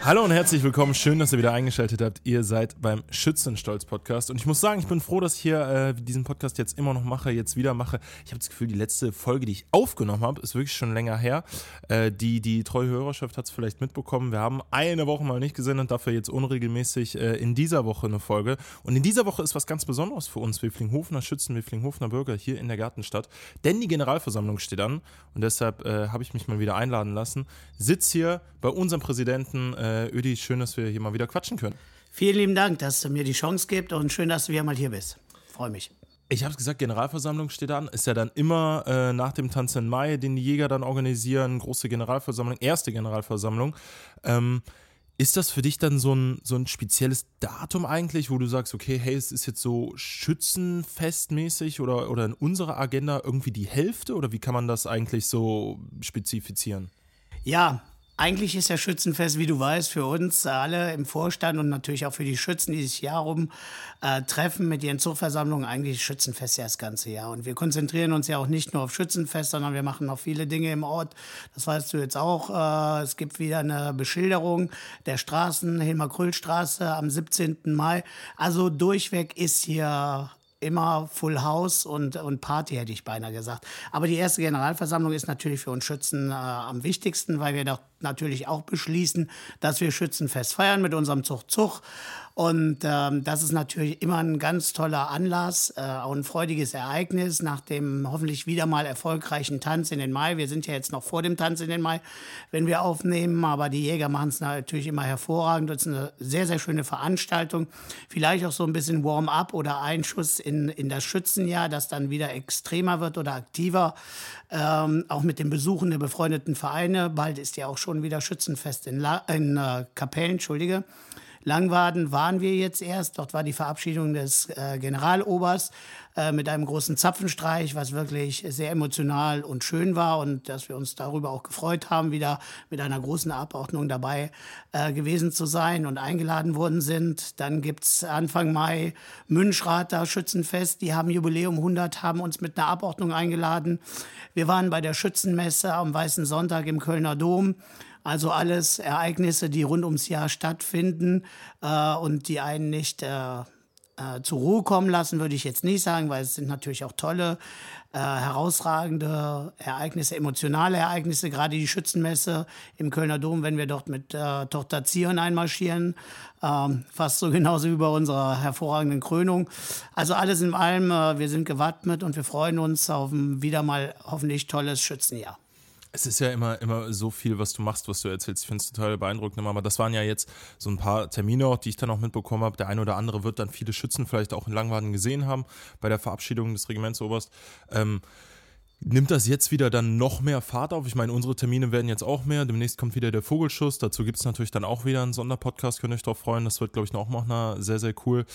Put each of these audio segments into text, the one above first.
Hallo und herzlich willkommen, schön, dass ihr wieder eingeschaltet habt. Ihr seid beim Schützenstolz-Podcast und ich muss sagen, ich bin froh, dass ich hier diesen Podcast jetzt immer noch mache, jetzt wieder mache. Ich habe das Gefühl, die letzte Folge, die ich aufgenommen habe, ist wirklich schon länger her. Die treue Hörerschaft hat es vielleicht mitbekommen. Wir haben eine Woche mal nicht gesendet, dafür jetzt unregelmäßig in dieser Woche eine Folge. Und in dieser Woche ist was ganz Besonderes für uns Wiflinghofener Schützen, Wiflinghofener Bürger hier in der Gartenstadt, denn die Generalversammlung steht an und deshalb habe ich mich mal wieder einladen lassen. Sitz hier bei unserem Präsidenten Ödi, schön, dass wir hier mal wieder quatschen können. Vielen lieben Dank, dass du mir die Chance gibst und schön, dass du wieder mal hier bist. Freue mich. Ich habe es gesagt, Generalversammlung steht an. Ist ja dann immer nach dem Tanz in Mai, den die Jäger dann organisieren, große Generalversammlung, erste Generalversammlung. Ist das für dich dann so ein spezielles Datum eigentlich, wo du sagst, okay, hey, es ist jetzt so schützenfestmäßig oder in unserer Agenda irgendwie die Hälfte? Oder wie kann man das eigentlich so spezifizieren? Ja, eigentlich ist ja Schützenfest, wie du weißt, für uns alle im Vorstand und natürlich auch für die Schützen, die sich Jahr rum treffen mit ihren Zuchtversammlungen, eigentlich Schützenfest ja das ganze Jahr. Und wir konzentrieren uns ja auch nicht nur auf Schützenfest, sondern wir machen noch viele Dinge im Ort. Das weißt du jetzt auch. Es gibt wieder eine Beschilderung der Straßen, Hilmar-Kröll-Straße am 17. Mai. Also durchweg ist hier immer Full House und Party, hätte ich beinahe gesagt. Aber die erste Generalversammlung ist natürlich für uns Schützen am wichtigsten, weil wir doch natürlich auch beschließen, dass wir Schützenfest feiern mit unserem Zug. Und das ist natürlich immer ein ganz toller Anlass, auch ein freudiges Ereignis nach dem hoffentlich wieder mal erfolgreichen Tanz in den Mai. Wir sind ja jetzt noch vor dem Tanz in den Mai, wenn wir aufnehmen, aber die Jäger machen es natürlich immer hervorragend. Das ist eine sehr, sehr schöne Veranstaltung. Vielleicht auch so ein bisschen Warm-up oder Einschuss in das Schützenjahr, das dann wieder extremer wird oder aktiver. Auch mit den Besuchen der befreundeten Vereine. Bald ist ja auch schon wieder Schützenfest in Kapellen, entschuldige. Langwaden waren wir jetzt erst. Dort war die Verabschiedung des Generalobersts mit einem großen Zapfenstreich, was wirklich sehr emotional und schön war und dass wir uns darüber auch gefreut haben, wieder mit einer großen Abordnung dabei gewesen zu sein und eingeladen worden sind. Dann gibt's Anfang Mai Münchrater Schützenfest. Die haben Jubiläum 100, haben uns mit einer Abordnung eingeladen. Wir waren bei der Schützenmesse am Weißen Sonntag im Kölner Dom. Also alles Ereignisse, die rund ums Jahr stattfinden und die einen nicht zur Ruhe kommen lassen, würde ich jetzt nicht sagen, weil es sind natürlich auch tolle, herausragende Ereignisse, emotionale Ereignisse, gerade die Schützenmesse im Kölner Dom, wenn wir dort mit Tochter Zion einmarschieren, fast so genauso wie bei unserer hervorragenden Krönung. Also alles in allem, wir sind gewappnet und wir freuen uns auf ein wieder mal hoffentlich tolles Schützenjahr. Es ist ja immer so viel, was du machst, was du erzählst. Ich finde es total beeindruckend. Aber das waren ja jetzt so ein paar Termine auch, die ich dann auch mitbekommen habe. Der eine oder andere wird dann viele Schützen vielleicht auch in Langwaden gesehen haben bei der Verabschiedung des Regimentsoberst. Nimmt das jetzt wieder dann noch mehr Fahrt auf? Ich meine, unsere Termine werden jetzt auch mehr. Demnächst kommt wieder der Vogelschuss. Dazu gibt es natürlich dann auch wieder einen Sonderpodcast. Könnt ihr euch drauf freuen. Das wird, glaube ich, auch noch sehr, sehr cool.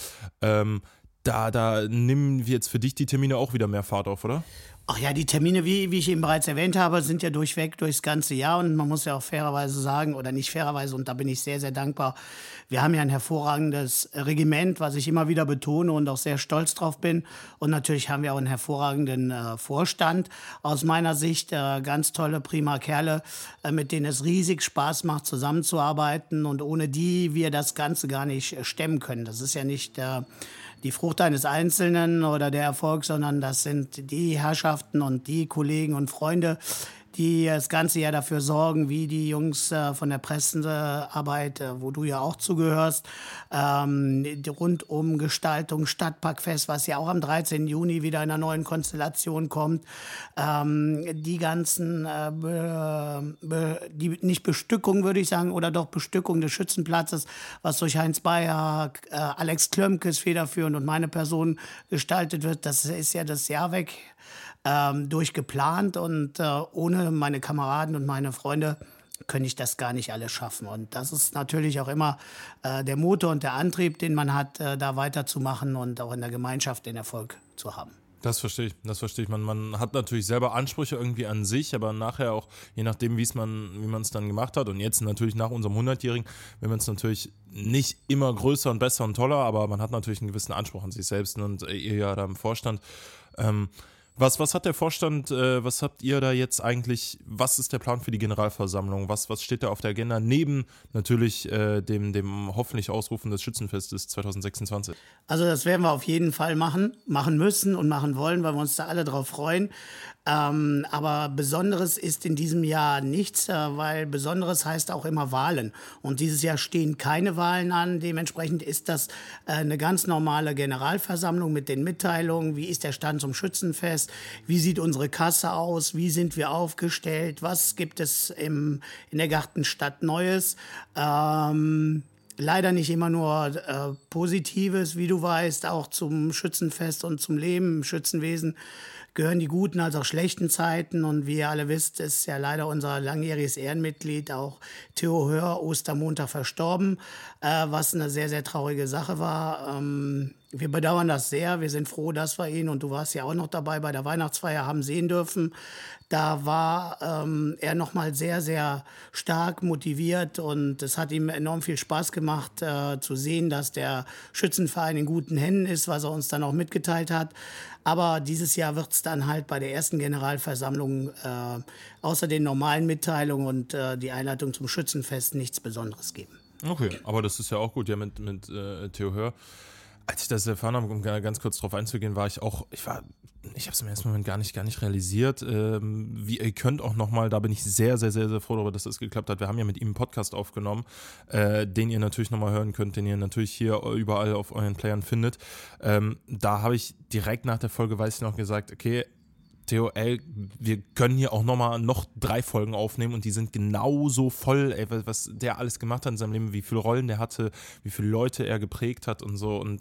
Da nehmen wir jetzt für dich die Termine auch wieder mehr Fahrt auf, oder? Ach ja, die Termine, wie ich eben bereits erwähnt habe, sind ja durchweg durchs ganze Jahr und man muss ja auch fairerweise sagen, oder nicht fairerweise, und da bin ich sehr, sehr dankbar, wir haben ja ein hervorragendes Regiment, was ich immer wieder betone und auch sehr stolz drauf bin, und natürlich haben wir auch einen hervorragenden Vorstand, aus meiner Sicht ganz tolle, prima Kerle, mit denen es riesig Spaß macht, zusammenzuarbeiten und ohne die wir das Ganze gar nicht stemmen können. Das ist ja nicht die Frucht eines Einzelnen oder der Erfolg, sondern das sind die Herrschaften und die Kollegen und Freunde, die das ganze Jahr dafür sorgen, wie die Jungs von der Pressearbeit, wo du ja auch zugehörst, rund um Gestaltung, Stadtparkfest, was ja auch am 13. Juni wieder in einer neuen Konstellation kommt, die ganzen, die nicht Bestückung, würde ich sagen, oder doch Bestückung des Schützenplatzes, was durch Heinz Bayer, Alex Klömkes federführend und meine Person gestaltet wird, das ist ja das Jahr weg. Durchgeplant und ohne meine Kameraden und meine Freunde könnte ich das gar nicht alles schaffen. Und das ist natürlich auch immer der Motor und der Antrieb, den man hat, da weiterzumachen und auch in der Gemeinschaft den Erfolg zu haben. Das verstehe ich. Man hat natürlich selber Ansprüche irgendwie an sich, aber nachher auch, je nachdem, wie man es dann gemacht hat, und jetzt natürlich nach unserem 100-Jährigen, will man es natürlich nicht immer größer und besser und toller, aber man hat natürlich einen gewissen Anspruch an sich selbst und ihr ja da im Vorstand. Was hat der Vorstand, was habt ihr da jetzt eigentlich, was ist der Plan für die Generalversammlung? Was steht da auf der Agenda neben natürlich dem hoffentlich Ausrufen des Schützenfestes 2026? Also das werden wir auf jeden Fall machen müssen und machen wollen, weil wir uns da alle drauf freuen. Aber Besonderes ist in diesem Jahr nichts, weil Besonderes heißt auch immer Wahlen. Und dieses Jahr stehen keine Wahlen an. Dementsprechend ist das eine ganz normale Generalversammlung mit den Mitteilungen. Wie ist der Stand zum Schützenfest? Wie sieht unsere Kasse aus? Wie sind wir aufgestellt? Was gibt es in der Gartenstadt Neues? Leider nicht immer nur Positives, wie du weißt, auch zum Schützenfest und zum Leben im Schützenwesen gehören die guten als auch schlechten Zeiten. Und wie ihr alle wisst, ist ja leider unser langjähriges Ehrenmitglied, auch Theo Hör, Ostermontag verstorben, was eine sehr, sehr traurige Sache war. Wir bedauern das sehr. Wir sind froh, dass wir ihn, und du warst ja auch noch dabei, bei der Weihnachtsfeier haben sehen dürfen. Da war er nochmal sehr, sehr stark motiviert und es hat ihm enorm viel Spaß gemacht zu sehen, dass der Schützenverein in guten Händen ist, was er uns dann auch mitgeteilt hat. Aber dieses Jahr wird es dann halt bei der ersten Generalversammlung außer den normalen Mitteilungen und die Einleitung zum Schützenfest nichts Besonderes geben. Okay, aber das ist ja auch gut, ja, mit Theo Hör. Als ich das erfahren habe, um ganz kurz drauf einzugehen, ich habe es im ersten Moment gar nicht realisiert. Wie ihr könnt auch nochmal, da bin ich sehr, sehr, sehr, sehr froh darüber, dass das geklappt hat. Wir haben ja mit ihm einen Podcast aufgenommen, den ihr natürlich nochmal hören könnt, den ihr natürlich hier überall auf euren Playern findet. Da habe ich direkt nach der Folge, weiß ich noch, gesagt, okay, Theo, wir können hier auch noch 3 Folgen aufnehmen und die sind genauso voll, was der alles gemacht hat in seinem Leben, wie viele Rollen der hatte, wie viele Leute er geprägt hat und so und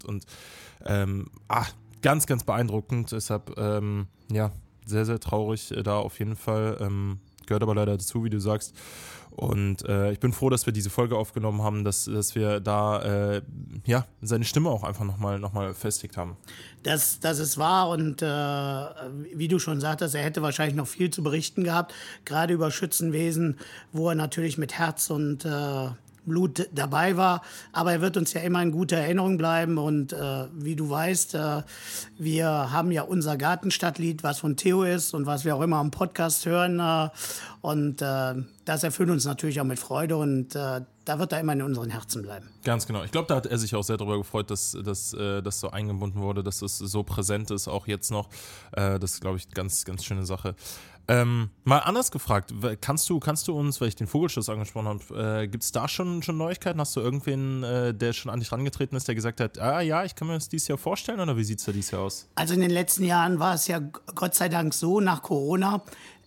ganz, ganz beeindruckend, deshalb, sehr, sehr traurig da auf jeden Fall, gehört aber leider dazu, wie du sagst. Und ich bin froh, dass wir diese Folge aufgenommen haben, dass wir da seine Stimme auch einfach nochmal festigt haben. Das ist wahr und wie du schon sagtest, er hätte wahrscheinlich noch viel zu berichten gehabt, gerade über Schützenwesen, wo er natürlich mit Herz und Blut dabei war, aber er wird uns ja immer in guter Erinnerung bleiben und wie du weißt, wir haben ja unser Gartenstadtlied, was von Theo ist und was wir auch immer am Podcast hören und das erfüllt uns natürlich auch mit Freude und da wird er immer in unseren Herzen bleiben. Ganz genau. Ich glaube, da hat er sich auch sehr darüber gefreut, dass das so eingebunden wurde, dass es so präsent ist, auch jetzt noch. Das ist, glaube ich, eine ganz, ganz schöne Sache. Mal anders gefragt, kannst du uns, weil ich den Vogelschuss angesprochen habe, gibt es da schon Neuigkeiten? Hast du irgendwen, der schon an dich rangetreten ist, der gesagt hat, ja, ich kann mir das dieses Jahr vorstellen, oder wie sieht es da dieses Jahr aus? Also in den letzten Jahren war es ja Gott sei Dank so, nach Corona,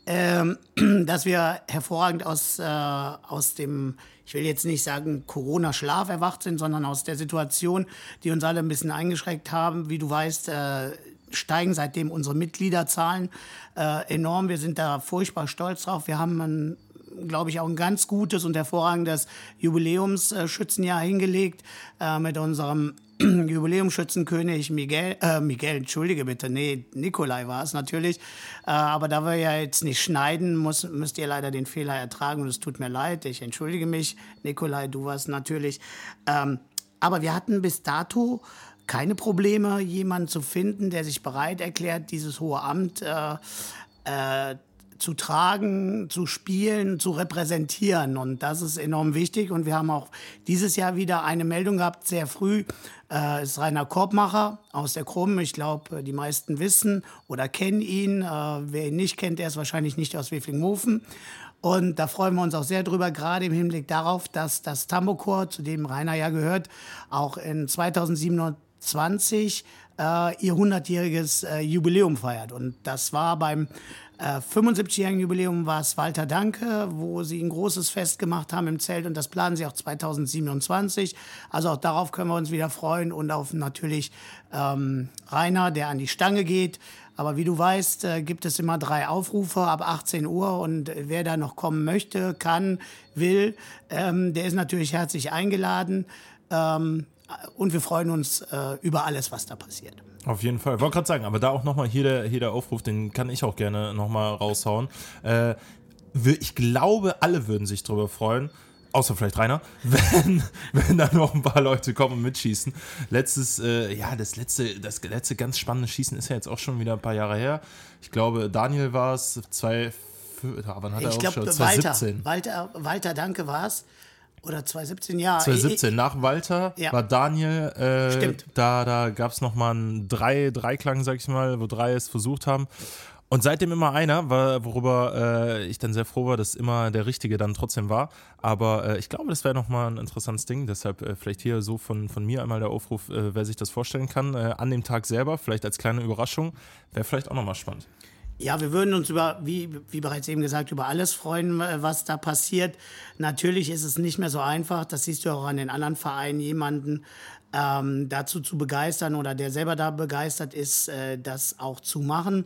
dass wir hervorragend aus dem, ich will jetzt nicht sagen Corona-Schlaf erwacht sind, sondern aus der Situation, die uns alle ein bisschen eingeschränkt haben. Wie du weißt, steigen seitdem unsere Mitgliederzahlen enorm. Wir sind da furchtbar stolz drauf. Wir haben glaube ich, auch ein ganz gutes und hervorragendes Jubiläumsschützenjahr hingelegt mit unserem Jubiläumsschützenkönig Miguel, entschuldige bitte, nee, Nikolai war es natürlich, aber da wir ja jetzt nicht schneiden, müsst ihr leider den Fehler ertragen und es tut mir leid, ich entschuldige mich, Nikolai, du warst natürlich, aber wir hatten bis dato keine Probleme, jemanden zu finden, der sich bereit erklärt, dieses hohe Amt zu tragen, zu spielen, zu repräsentieren. Und das ist enorm wichtig. Und wir haben auch dieses Jahr wieder eine Meldung gehabt, sehr früh. Ist Rainer Korbmacher aus der Krumm. Ich glaube, die meisten wissen oder kennen ihn. Wer ihn nicht kennt, der ist wahrscheinlich nicht aus Weflinghofen. Und da freuen wir uns auch sehr drüber, gerade im Hinblick darauf, dass das Tambourchor, zu dem Rainer ja gehört, auch in 2027 ihr 100-jähriges Jubiläum feiert. Und das war beim 75-jährigen Jubiläum war es Walter Danke, wo sie ein großes Fest gemacht haben im Zelt und das planen sie auch 2027. Also auch darauf können wir uns wieder freuen und auf natürlich Rainer, der an die Stange geht. Aber wie du weißt, gibt es immer 3 Aufrufe ab 18 Uhr und wer da noch kommen möchte, kann, will, der ist natürlich herzlich eingeladen. Und wir freuen uns über alles, was da passiert. Auf jeden Fall. Ich wollte gerade sagen, aber da auch nochmal hier der Aufruf, den kann ich auch gerne nochmal raushauen. Ich glaube, alle würden sich drüber freuen. außer vielleicht Rainer, wenn da noch ein paar Leute kommen und mitschießen. Das letzte ganz spannende Schießen ist ja jetzt auch schon wieder ein paar Jahre her. Ich glaube, Daniel war es, wann hat er aufgeschaut? 2017. Walter Danke war es. Oder 2017, ja. 2017, nach Walter war Daniel, Stimmt. Da gab es nochmal einen Dreiklang, sag ich mal, wo 3 es versucht haben. Und seitdem immer einer, worüber ich dann sehr froh war, dass immer der Richtige dann trotzdem war. Aber ich glaube, das wäre nochmal ein interessantes Ding. Deshalb vielleicht hier so von mir einmal der Aufruf, wer sich das vorstellen kann, an dem Tag selber, vielleicht als kleine Überraschung, wäre vielleicht auch nochmal spannend. Ja, wir würden uns wie bereits eben gesagt, über alles freuen, was da passiert. Natürlich ist es nicht mehr so einfach, das siehst du auch an den anderen Vereinen, jemanden dazu zu begeistern oder der selber da begeistert ist, das auch zu machen.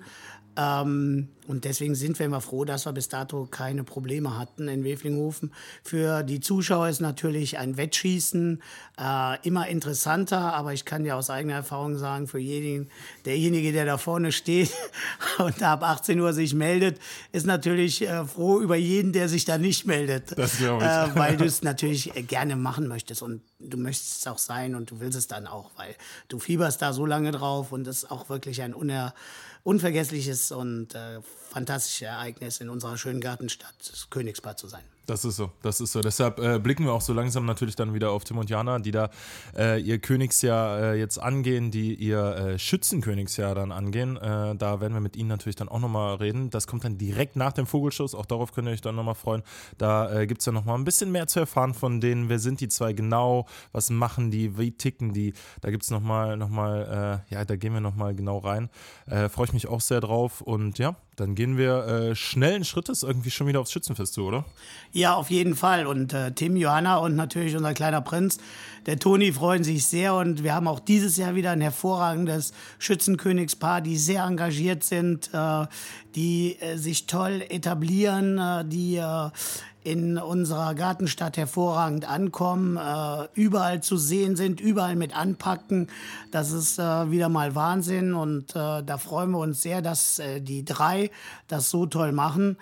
Und deswegen sind wir immer froh, dass wir bis dato keine Probleme hatten in Weflinghofen. Für die Zuschauer ist natürlich ein Wettschießen immer interessanter, aber ich kann dir aus eigener Erfahrung sagen, für derjenige, der da vorne steht und ab 18 Uhr sich meldet, ist natürlich froh über jeden, der sich da nicht meldet. Das glaube ich. Weil du es natürlich gerne machen möchtest und du möchtest es auch sein und du willst es dann auch, weil du fieberst da so lange drauf und es ist auch wirklich ein unvergessliches und fantastisches Ereignis in unserer schönen Gartenstadt, das Königspaar zu sein. Das ist so. Deshalb blicken wir auch so langsam natürlich dann wieder auf Tim und Jana, die da ihr Königsjahr jetzt angehen, die ihr Schützenkönigsjahr dann angehen. Da werden wir mit ihnen natürlich dann auch nochmal reden. Das kommt dann direkt nach dem Vogelschuss. Auch darauf könnt ihr euch dann nochmal freuen. Da gibt es dann nochmal ein bisschen mehr zu erfahren von denen. Wer sind die zwei genau? Was machen die? Wie ticken die? Da gibt es da gehen wir nochmal genau rein. Freue ich mich auch sehr drauf. Und ja, dann gehen wir schnellen Schrittes irgendwie schon wieder aufs Schützenfest zu, oder? Ja, auf jeden Fall. Und Tim, Johanna und natürlich unser kleiner Prinz, der Toni, freuen sich sehr. Und wir haben auch dieses Jahr wieder ein hervorragendes Schützenkönigspaar, die sehr engagiert sind, die sich toll etablieren, die in unserer Gartenstadt hervorragend ankommen, überall zu sehen sind, überall mit anpacken. Das ist wieder mal Wahnsinn und da freuen wir uns sehr, dass die 3 das so toll machen.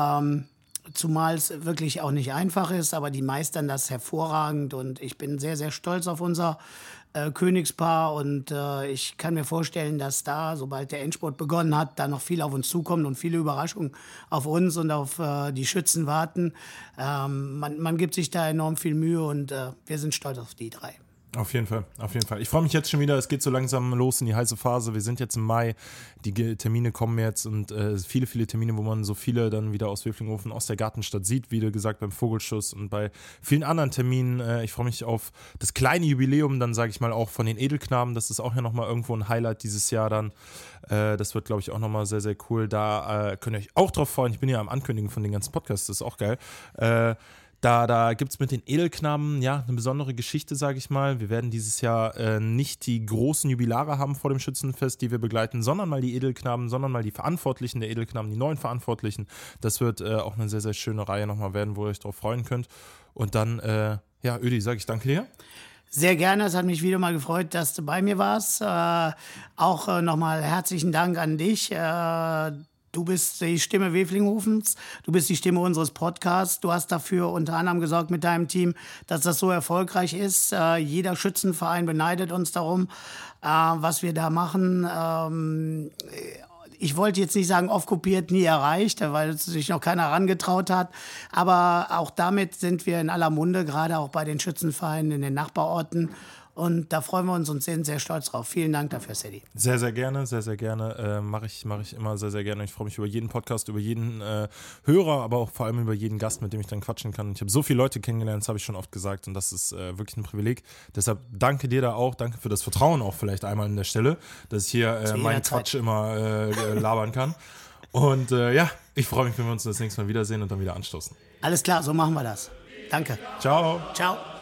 Zumal es wirklich auch nicht einfach ist, aber die meistern das hervorragend und ich bin sehr, sehr stolz auf unser Königspaar und ich kann mir vorstellen, dass da, sobald der Endspurt begonnen hat, da noch viel auf uns zukommt und viele Überraschungen auf uns und auf die Schützen warten. Man gibt sich da enorm viel Mühe und wir sind stolz auf die 3. Auf jeden Fall. Ich freue mich jetzt schon wieder, es geht so langsam los in die heiße Phase. Wir sind jetzt im Mai, die Termine kommen jetzt und viele, viele Termine, wo man so viele dann wieder aus Weflinghofen, aus der Gartenstadt sieht, wie du gesagt, beim Vogelschuss und bei vielen anderen Terminen. Ich freue mich auf das kleine Jubiläum, dann sage ich mal auch von den Edelknaben, das ist auch ja nochmal irgendwo ein Highlight dieses Jahr dann. Das wird, glaube ich, auch nochmal sehr, sehr cool. Da könnt ihr euch auch drauf freuen. Ich bin ja am Ankündigen von den ganzen Podcasts, das ist auch geil. Da gibt es mit den Edelknaben ja eine besondere Geschichte, sage ich mal. Wir werden dieses Jahr nicht die großen Jubilare haben vor dem Schützenfest, die wir begleiten, sondern mal die Edelknaben, sondern mal die Verantwortlichen der Edelknaben, die neuen Verantwortlichen. Das wird auch eine sehr, sehr schöne Reihe nochmal werden, wo ihr euch drauf freuen könnt. Und dann, Ödi, sage ich danke dir. Sehr gerne, es hat mich wieder mal gefreut, dass du bei mir warst. Auch nochmal herzlichen Dank an dich. Du bist die Stimme Weflinghofens, du bist die Stimme unseres Podcasts. Du hast dafür unter anderem gesorgt mit deinem Team, dass das so erfolgreich ist. Jeder Schützenverein beneidet uns darum, was wir da machen. Ich wollte jetzt nicht sagen, oft kopiert, nie erreicht, weil sich noch keiner herangetraut hat. Aber auch damit sind wir in aller Munde, gerade auch bei den Schützenvereinen in den Nachbarorten. Und da freuen wir uns und sind sehr stolz drauf. Vielen Dank dafür, Sadie. Sehr, sehr gerne, sehr, sehr gerne. Mache ich immer sehr, sehr gerne. Ich freue mich über jeden Podcast, über jeden Hörer, aber auch vor allem über jeden Gast, mit dem ich dann quatschen kann. Ich habe so viele Leute kennengelernt, das habe ich schon oft gesagt und das ist wirklich ein Privileg. Deshalb danke dir da auch, danke für das Vertrauen auch vielleicht einmal an der Stelle, dass ich hier meinen Quatsch immer labern kann. Und ich freue mich, wenn wir uns das nächste Mal wiedersehen und dann wieder anstoßen. Alles klar, so machen wir das. Danke. Ciao. Ciao.